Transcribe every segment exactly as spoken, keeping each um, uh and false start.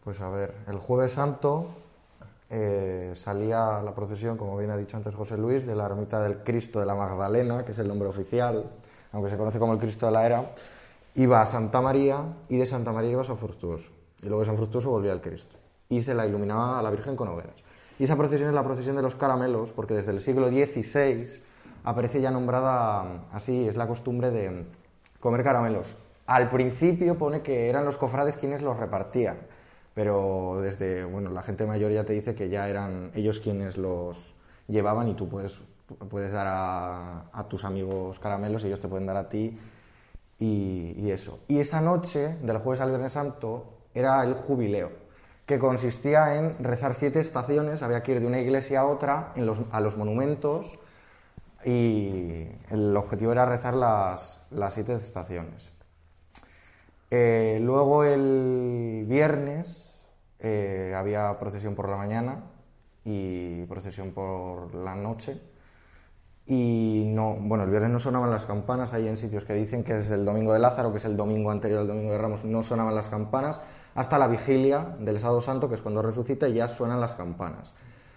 Pues a ver, el Jueves Santo eh, salía la procesión, como bien ha dicho antes José Luis, de la ermita del Cristo de la Magdalena, que es el nombre oficial, aunque se conoce como el Cristo de la Era, iba a Santa María y de Santa María iba a San Fructuoso. Y luego de San Fructuoso volvía al Cristo. Y se la iluminaba a la Virgen con hogueras. Y esa procesión es la procesión de los caramelos, porque desde el siglo dieciséis aparece ya nombrada así, es la costumbre de comer caramelos. Al principio pone que eran los cofrades quienes los repartían, pero desde, bueno, la gente mayor ya te dice que ya eran ellos quienes los llevaban y tú puedes, puedes dar a, a tus amigos caramelos y ellos te pueden dar a ti y, y eso. Y esa noche, del Jueves al Viernes Santo, era el jubileo, que consistía en rezar siete estaciones, había que ir de una iglesia a otra, en los, a los monumentos, y el objetivo era rezar las, las siete estaciones. Eh, luego el viernes eh, había procesión por la mañana y procesión por la noche. Y no, bueno, el viernes no sonaban las campanas, hay en sitios que dicen que desde el domingo de Lázaro, que es el domingo anterior al domingo de Ramos, no sonaban las campanas, hasta la vigilia del sábado santo, que es cuando resucita, y ya suenan las campanas.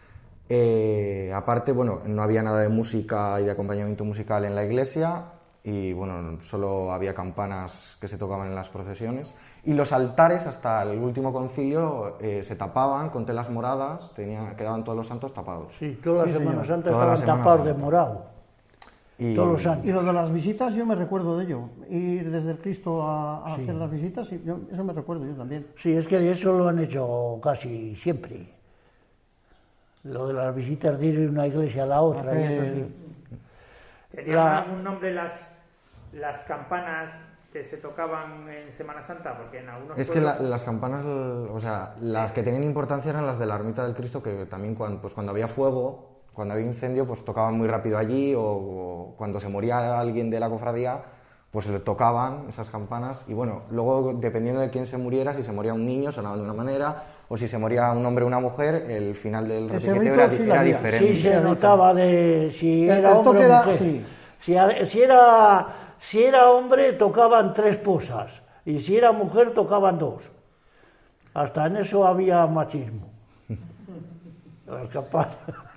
Eh, aparte, bueno, no había nada de música y de acompañamiento musical en la iglesia, y bueno, solo había campanas que se tocaban en las procesiones, y los altares hasta el último concilio eh, se tapaban con telas moradas, tenía, quedaban todos los santos tapados. Sí, toda la Sí, Semana señor. Santa Toda la estaban Semana tapados Santa. de morado. Y, Todos los años. Y lo de las visitas yo me recuerdo de ello, ir desde el Cristo a, a Sí. hacer las visitas, y yo- eso me recuerdo yo también. Sí, es que eso lo han hecho casi siempre. Lo de las visitas de ir de una iglesia a la otra, y eso sí. ¿Tenían La- algún nombre las, las campanas que se tocaban en Semana Santa? Porque en algunos Es que la- pueblos- las campanas, o sea, las que tenían importancia eran las de la ermita del Cristo, que también cuando, pues cuando había fuego, cuando había incendio, pues tocaban muy rápido allí, o, o cuando se moría alguien de la cofradía, pues le tocaban esas campanas. Y bueno, luego dependiendo de quién se muriera, si se moría un niño sonaban de una manera, o si se moría un hombre o una mujer, el final del Ese repiqueteo rito era, sí di- lo era había. diferente. Sí, se notaba de si El- era el hombre toque o era- mujer. sí. Si, a- si era, si era hombre, tocaban tres posas, y si era mujer, tocaban dos. Hasta en eso había machismo. Las campanas.